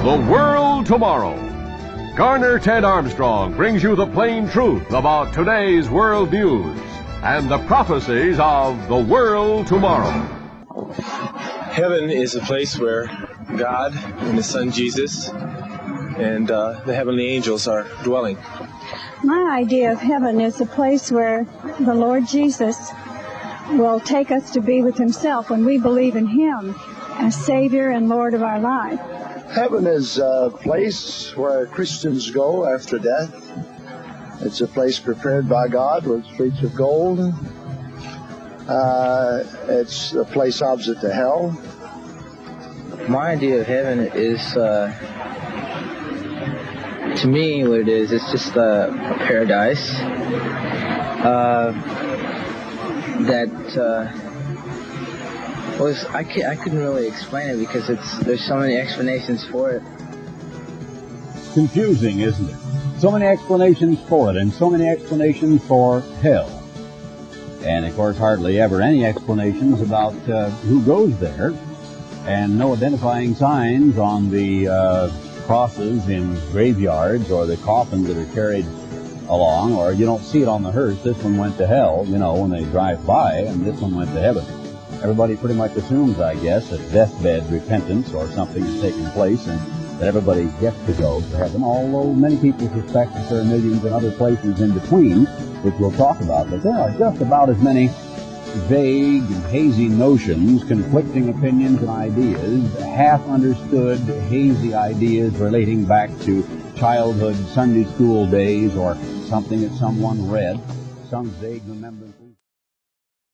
The World Tomorrow. Garner Ted Armstrong brings you the plain truth about today's world news and the prophecies of the world tomorrow. Heaven is a place where God and His Son Jesus and the heavenly angels are dwelling. My idea of heaven is a place where the Lord Jesus will take us to be with Himself when we believe in Him as Savior and Lord of our life. Heaven is a place where Christians go after death. It's a place prepared by God with streets of gold. It's a place opposite to hell. My idea of heaven is, to me, what it is, it's just a paradise I couldn't really explain it because there's so many explanations for it. Confusing, isn't it? So many explanations for it, and so many explanations for hell. And, of course, hardly ever any explanations about who goes there, and no identifying signs on the crosses in graveyards or the coffins that are carried along, or you don't see it on the hearse. This one went to hell, when they drive by, and this one went to heaven. Everybody pretty much assumes, I guess, that deathbed repentance or something has taken place and that everybody gets to go to heaven, although many people suspect that there are millions in other places in between, which we'll talk about. But there are just about as many vague and hazy notions, conflicting opinions and ideas, half-understood, hazy ideas relating back to childhood Sunday school days or something that someone read, some vague remembrance.